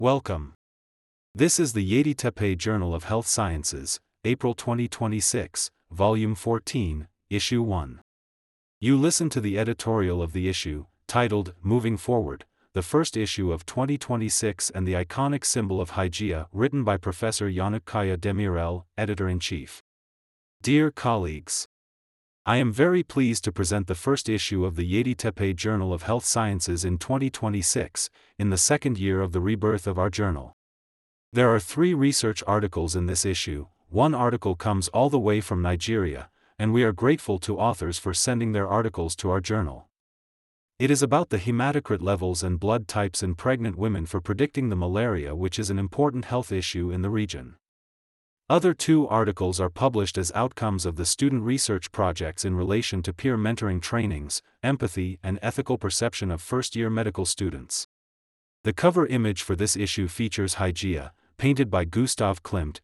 Welcome. This is the Yeditepe Journal of Health Sciences, April 2026, Volume 14, Issue 1. You listen to the editorial of the issue, titled Moving Forward, the first issue of 2026 and the iconic symbol of Hygeia, written by Professor Yannick Kaya Demirel, Editor-in-Chief. Dear colleagues, I am very pleased to present the first issue of the Yeditepe Journal of Health Sciences in 2026, in the second year of the rebirth of our journal. There are 3 research articles in this issue. One article comes all the way from Nigeria, and we are grateful to authors for sending their articles to our journal. It is about the hematocrit levels and blood types in pregnant women for predicting the malaria, which is an important health issue in the region. Other 2 articles are published as outcomes of the student research projects in relation to peer mentoring trainings, empathy and ethical perception of first-year medical students. The cover image for this issue features Hygeia, painted by Gustav Klimt,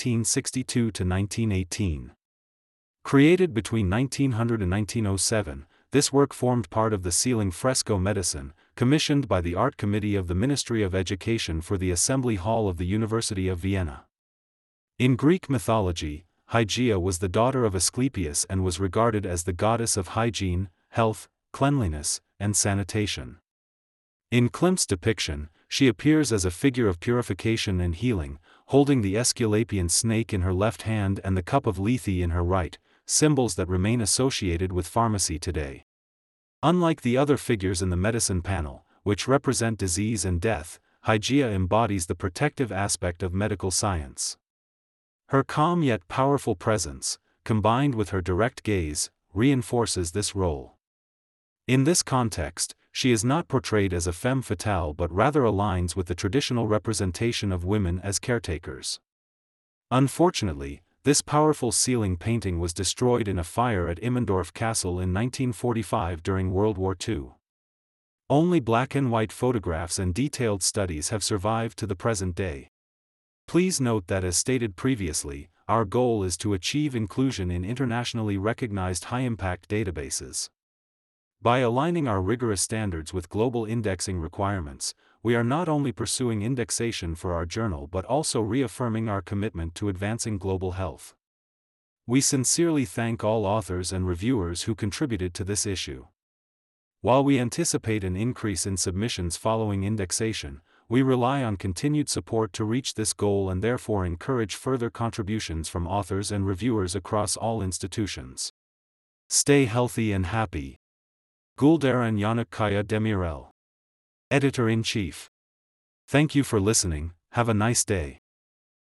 1862–1918. Created between 1900 and 1907, this work formed part of the ceiling fresco medicine, commissioned by the Art Committee of the Ministry of Education for the Assembly Hall of the University of Vienna. In Greek mythology, Hygeia was the daughter of Asclepius and was regarded as the goddess of hygiene, health, cleanliness, and sanitation. In Klimt's depiction, she appears as a figure of purification and healing, holding the Aesculapian snake in her left hand and the cup of Lethe in her right, symbols that remain associated with pharmacy today. Unlike the other figures in the medicine panel, which represent disease and death, Hygeia embodies the protective aspect of medical science. Her calm yet powerful presence, combined with her direct gaze, reinforces this role. In this context, she is not portrayed as a femme fatale but rather aligns with the traditional representation of women as caretakers. Unfortunately, this powerful ceiling painting was destroyed in a fire at Immendorf Castle in 1945 during World War II. Only black and white photographs and detailed studies have survived to the present day. Please note that, as stated previously, our goal is to achieve inclusion in internationally recognized high-impact databases. By aligning our rigorous standards with global indexing requirements, we are not only pursuing indexation for our journal but also reaffirming our commitment to advancing global health. We sincerely thank all authors and reviewers who contributed to this issue. While we anticipate an increase in submissions following indexation, we rely on continued support to reach this goal and therefore encourage further contributions from authors and reviewers across all institutions. Stay healthy and happy. Gulder and Yannick Kaya Demirel, Editor-in-Chief. Thank you for listening. Have a nice day.